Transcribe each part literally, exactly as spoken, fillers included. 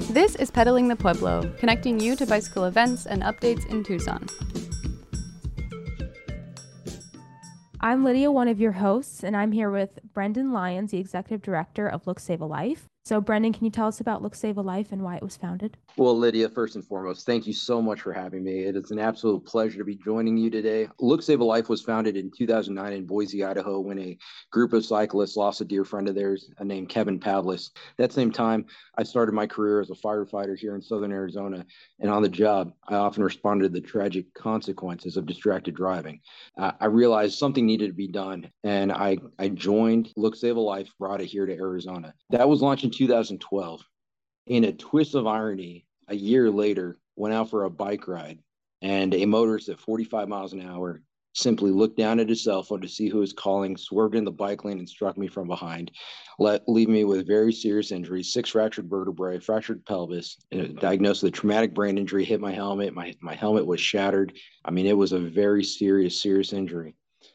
This is Pedaling the Pueblo, connecting you to bicycle events and updates in Tucson. I'm Lydia, one of your hosts, and I'm here with Brendan Lyons, the Executive Director of Look Save a Life. So, Brendan, can you tell us about Look Save a Life and why it was founded? Well, Lydia, first and foremost, thank you so much for having me. It is an absolute pleasure to be joining you today. Look Save a Life was founded in two thousand nine in Boise, Idaho, when a group of cyclists lost a dear friend of theirs named Kevin Pavlis. That same time, I started my career as a firefighter here in Southern Arizona, and on the job, I often responded to the tragic consequences of distracted driving. Uh, I realized something needed to be done, and I, I joined Look Save a Life, brought it here to Arizona. That was launched in two thousand twelve. In a twist of irony, a year later, went out for a bike ride, and a motorist at forty-five miles an hour simply looked down at his cell phone to see who was calling, swerved in the bike lane, and struck me from behind, let leave me with very serious injuries: six fractured vertebrae, fractured pelvis, diagnosed with a traumatic brain injury, hit my helmet. My, my helmet was shattered. I mean, it was a very serious, serious injury.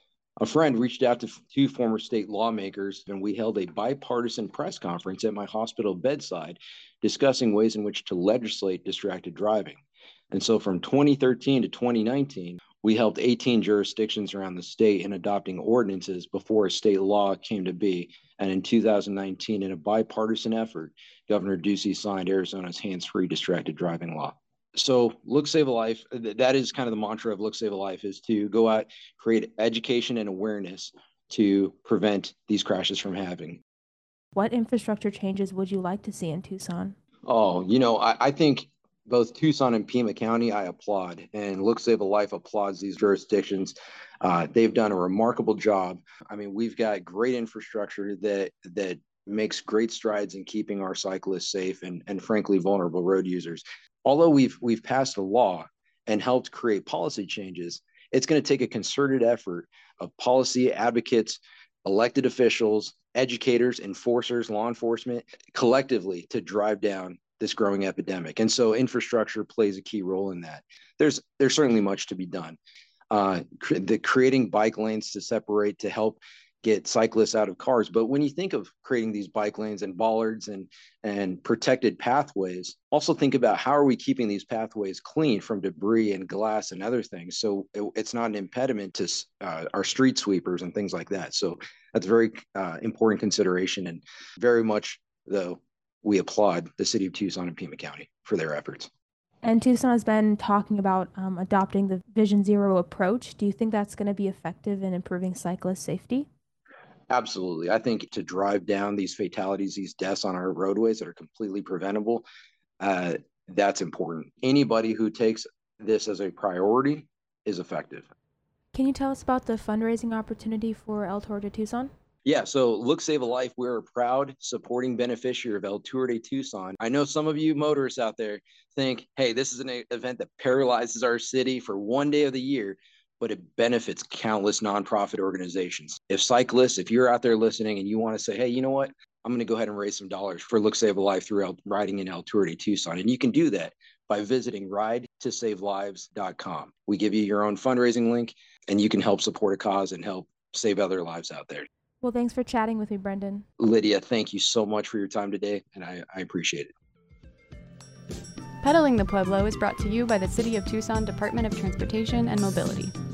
A friend reached out to two former state lawmakers, and we held a bipartisan press conference at my hospital bedside discussing ways in which to legislate distracted driving. And so from twenty thirteen to twenty nineteen, we helped eighteen jurisdictions around the state in adopting ordinances before a state law came to be. And in two thousand nineteen, in a bipartisan effort, Governor Ducey signed Arizona's hands-free distracted driving law. So Look Save a Life, that is kind of the mantra of Look Save a Life, is to go out, create education and awareness to prevent these crashes from happening. What infrastructure changes would you like to see in Tucson? Oh, you know, I, I think both Tucson and Pima County, I applaud, and Look Save a Life applauds these jurisdictions. Uh, they've done a remarkable job. I mean, we've got great infrastructure that that makes great strides in keeping our cyclists safe and, and frankly, vulnerable road users. Although we've we've passed a law and helped create policy changes, it's going to take a concerted effort of policy advocates, elected officials, educators, enforcers, law enforcement, collectively to drive down this growing epidemic. And so infrastructure plays a key role in that. There's there's certainly much to be done. Uh, cre- the creating bike lanes to separate to help get cyclists out of cars. But when you think of creating these bike lanes and bollards and, and protected pathways, also think about how are we keeping these pathways clean from debris and glass and other things. So it, it's not an impediment to uh, our street sweepers and things like that. So that's a very uh, important consideration. And very much, though, we applaud the city of Tucson and Pima County for their efforts. And Tucson has been talking about um, adopting the Vision Zero approach. Do you think that's going to be effective in improving cyclist safety? Absolutely. I think to drive down these fatalities, these deaths on our roadways that are completely preventable, uh, that's important. Anybody who takes this as a priority is effective. Can you tell us about the fundraising opportunity for El Tour de Tucson? Yeah, so Look Save a Life, we're a proud supporting beneficiary of El Tour de Tucson. I know some of you motorists out there think, hey, this is an event that paralyzes our city for one day of the year, but it benefits countless nonprofit organizations. If cyclists, if you're out there listening and you want to say, hey, you know what, I'm going to go ahead and raise some dollars for Look Save a Life through El, riding in El Tour de Tucson. And you can do that by visiting ride to save lives dot com. We give you your own fundraising link, and you can help support a cause and help save other lives out there. Well, thanks for chatting with me, Brendan. Lydia, thank you so much for your time today, and I, I appreciate it. Pedaling the Pueblo is brought to you by the City of Tucson Department of Transportation and Mobility.